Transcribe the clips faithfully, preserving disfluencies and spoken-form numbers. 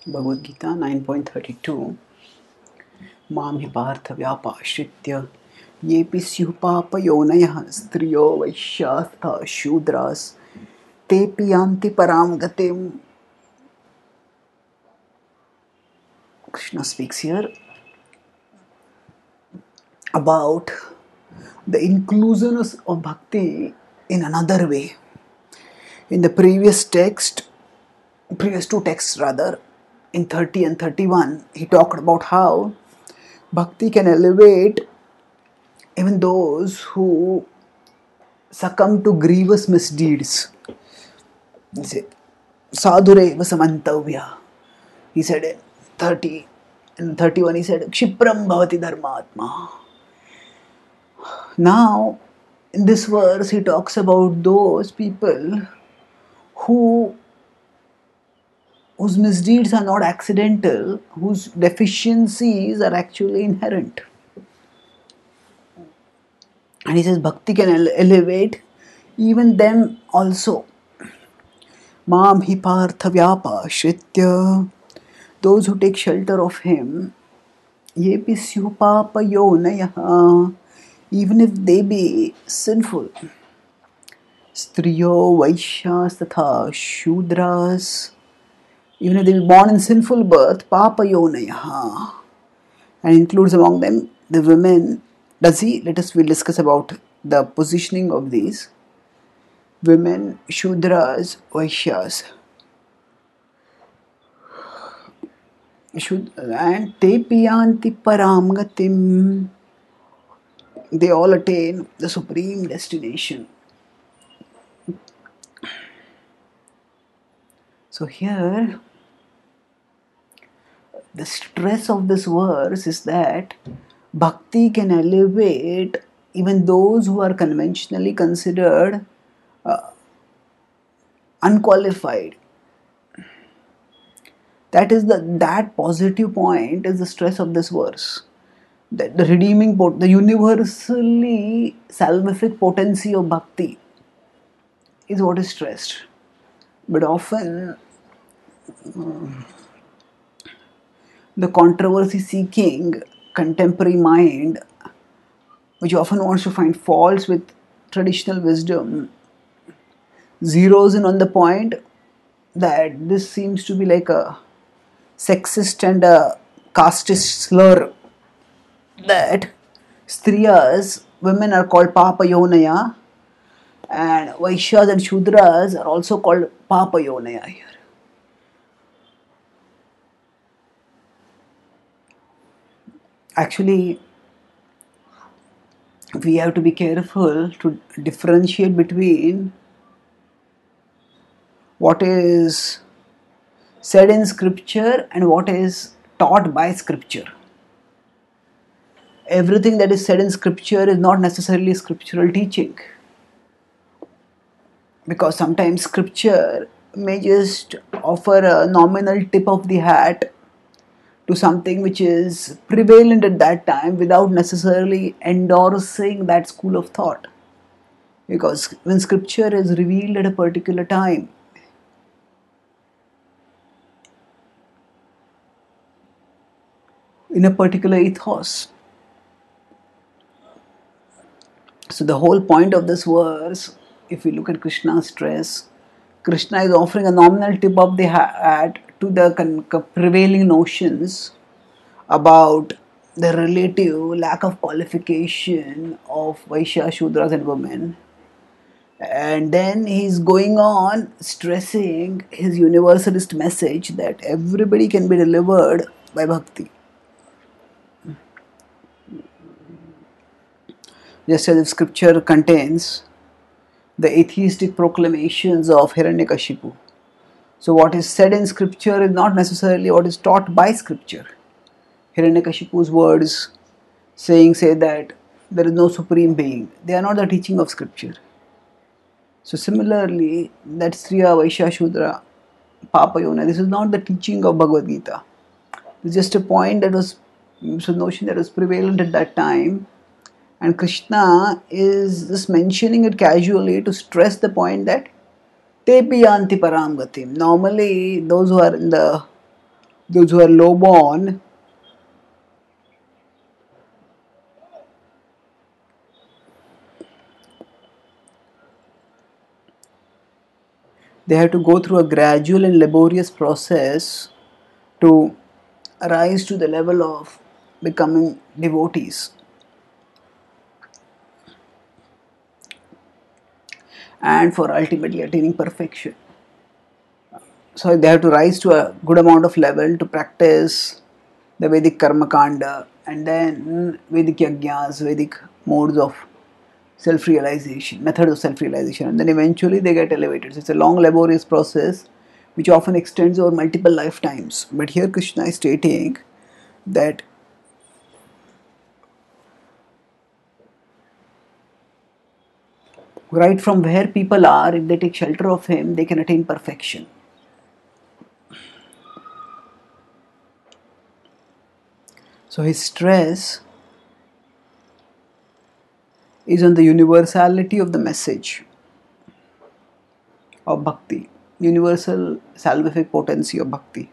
Bhagavad Gita nine point thirty-two Mam hi partha vyapashritya yepi syuh papayonayah striyo vaishyastha shudras tepi yanti param gatim. Krishna speaks here about the inclusiveness of bhakti in another way. In the previous text, previous two texts rather, in thirty and thirty-one, he talked about how bhakti can elevate even those who succumb to grievous misdeeds. He said, Sadhure vasamantavya. He said in thirty and thirty-one, he said, Kshipram bhavati dharmatma. Now, in this verse, he talks about those people who whose misdeeds are not accidental, whose deficiencies are actually inherent. And he says bhakti can ele- elevate even them also. Mam hi partha vyapa shritya. Those who take shelter of him, yepi syuh papayonayah, even if they be sinful. Striyo vaishyas tatha shudras, even if they be born in sinful birth, papayonayah, and includes among them the women. Does he? Let us we'll discuss about the positioning of these women, shudras, vaishyas. Shud- and te piyanti param gatim. They all attain the supreme destination. So here, the stress of this verse is that bhakti can elevate even those who are conventionally considered uh, unqualified. That is the that positive point is the stress of this verse. That the redeeming, pot- the universally salvific potency of bhakti is what is stressed. But often the controversy seeking contemporary mind, which often wants to find faults with traditional wisdom, zeroes in on the point that this seems to be like a sexist and a casteist slur, that striyas, women, are called papayonaya, and vaishyas and shudras are also called papayonaya here. Actually, we have to be careful to differentiate between what is said in scripture and what is taught by scripture. Everything that is said in scripture is not necessarily scriptural teaching, because sometimes scripture may just offer a nominal tip of the hat to something which is prevalent at that time without necessarily endorsing that school of thought. Because when scripture is revealed at a particular time, in a particular ethos, so the whole point of this verse, if we look at Krishna's stress, Krishna is offering a nominal tip of the hat to the con- prevailing notions about the relative lack of qualification of Vaishya, Shudras and women. And then he's going on stressing his universalist message that everybody can be delivered by bhakti. Just as if scripture contains the atheistic proclamations of Hiranyakashipu. So what is said in scripture is not necessarily what is taught by scripture. Hiranyakashipu's words saying say that there is no supreme being. They are not the teaching of scripture. So similarly, that Striya, Vaishya, Shudra, Papayona, this is not the teaching of Bhagavad Gita. It's just a point that was, it's a notion that was prevalent at that time. And Krishna is just mentioning it casually to stress the point that Tepi yanti param gatim. Normally, those who are in the those who are low born, they have to go through a gradual and laborious process to rise to the level of becoming devotees, and for ultimately attaining perfection. So they have to rise to a good amount of level to practice the Vedic Karma Kanda and then Vedic Yajnas, Vedic modes of self-realization, methods of self-realization, and then eventually they get elevated. So it's a long laborious process which often extends over multiple lifetimes. But here Krishna is stating that right from where people are, if they take shelter of him, they can attain perfection. So his stress is on the universality of the message of bhakti, universal salvific potency of bhakti.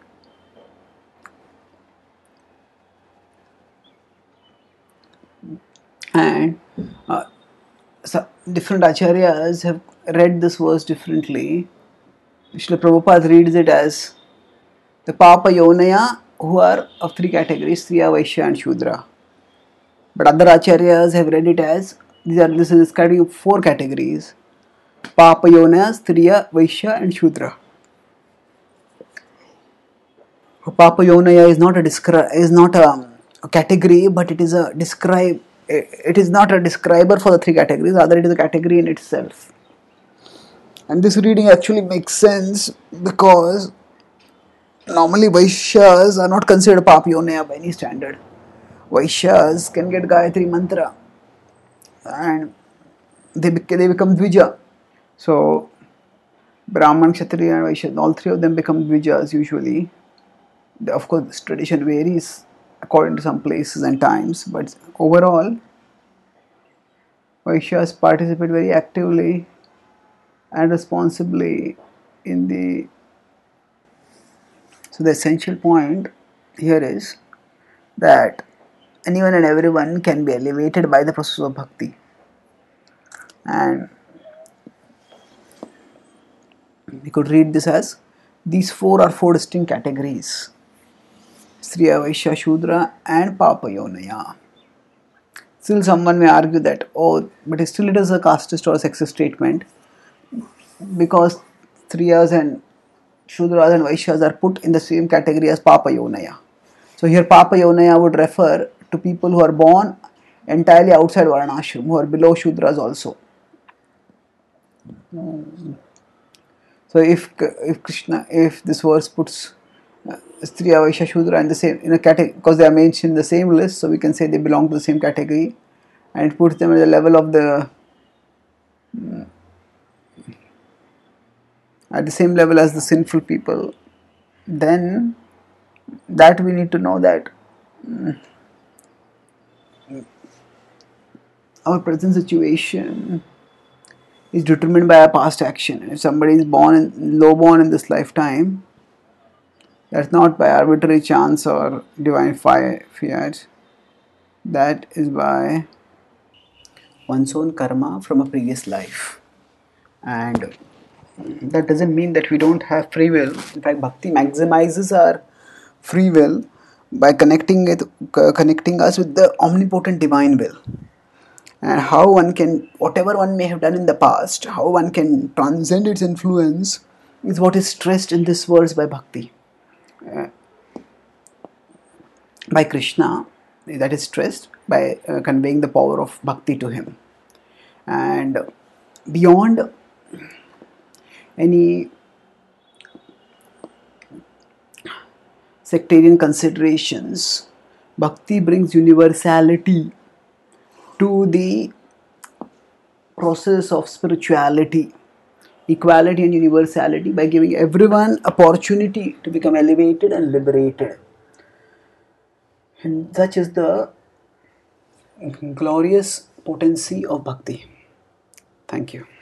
And uh, so different acharyas have read this verse differently. Srila Prabhupada reads it as the Papa Yonaya, who are of three categories, Striya, Vaishya and Shudra. But other acharyas have read it as these are this is describing four categories: Papa Yonaya, Striya, Vaishya and Shudra. Papa Yonaya is not a descri- is not a, a category, but it is a describe. It is not a describer for the three categories, rather it is a category in itself. And this reading actually makes sense because normally Vaishyas are not considered Papa Yonaya by any standard. Vaishyas can get Gayatri Mantra and they, they become Dvija. So, Brahman, Kshatriya and Vaishya, all three of them become Dvijas usually. Of course, this tradition varies according to some places and times, but overall, Vaishyas participate very actively and responsibly in the. So, the essential point here is that anyone and everyone can be elevated by the process of bhakti. And we could read this as these four are four distinct categories: Striya, Vaishya, Shudra and Papa Yonaya. Still someone may argue that, oh, but still it is a casteist or a sexist statement because Striyas and Shudras and Vaishyas are put in the same category as Papa Yonaya. So here Papa Yonaya would refer to people who are born entirely outside Varnashram, who are below Shudras also. So if if Krishna, if this verse puts uh, Striya, Vaishya, Shudra in the same in a category because they are mentioned in the same list, so we can say they belong to the same category, and it puts them at the level of the um, at the same level as the sinful people. Then that we need to know that um, our present situation is determined by our past action. If somebody is born in, low born in this lifetime, that's not by arbitrary chance or divine fiat. That is by one's own karma from a previous life. And that doesn't mean that we don't have free will. In fact, bhakti maximizes our free will by connecting it, connecting us with the omnipotent divine will. And how one can, whatever one may have done in the past, how one can transcend its influence is what is stressed in this verse by bhakti. Uh, by Krishna, that is stressed by uh, conveying the power of bhakti to him. And beyond any sectarian considerations, bhakti brings universality to the process of spirituality, equality and universality, by giving everyone opportunity to become elevated and liberated. And such is the glorious potency of bhakti. Thank you.